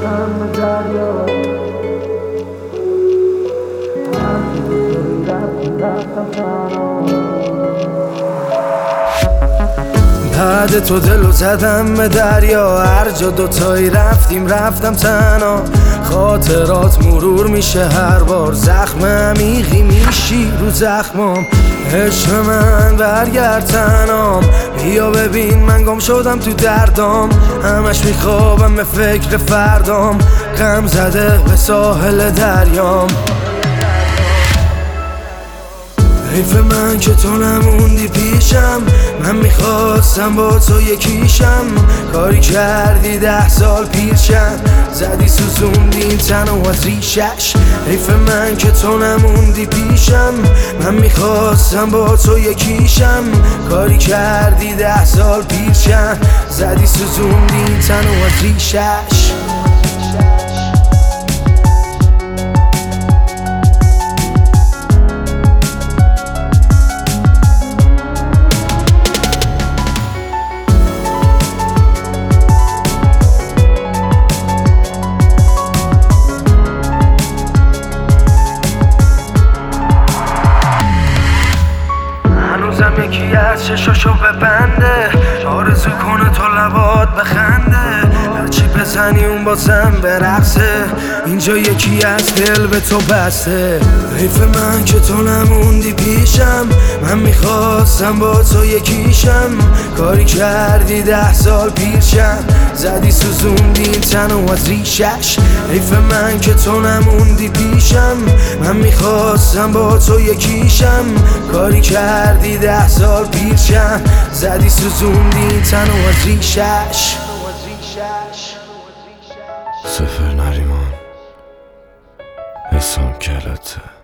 زدم به دریا رفتم تنها بعد تو دلو زدم به دریا هر جا دوتایی رفتم تنها خاطرات مرور میشه هر بار زخم عمیقی میشی رو زخمام عشق من برگرد تنام بیا ببین من گم شدم تو دردام همش میخوابم به فکر فردام غم زده به ساحل دریام حیف من که تو نموندی پیشم من میخواستم با تو یکیشم کاری کردی 10 سال پیرشم زدی سوزوندی این تنو از ریشش حیف من که تو نموندی پیشم من میخواستم با تو یکیشم کاری کردی 10 سال پیرشم زدی سوزوندی این تنو از ریشش یکی از چشاشو ببنده آرزو کنه تو لبات بخنده هرچی بزنی اون بازم برقصه اینجا یکی از دل به تو بسته حیف من که تو نموندی پیشم من میخواستم با تو یکیشم کاری کردی 10 سال پیرشم زدی سوزوندی این تنو از ریشش حیف من که تو نموندی پیشم من میخواستم با تو یکیشم کاری کردی 10 سال پیرشم زدی سوزوندی این تنو از ریشش سفر نریمان حسام کلته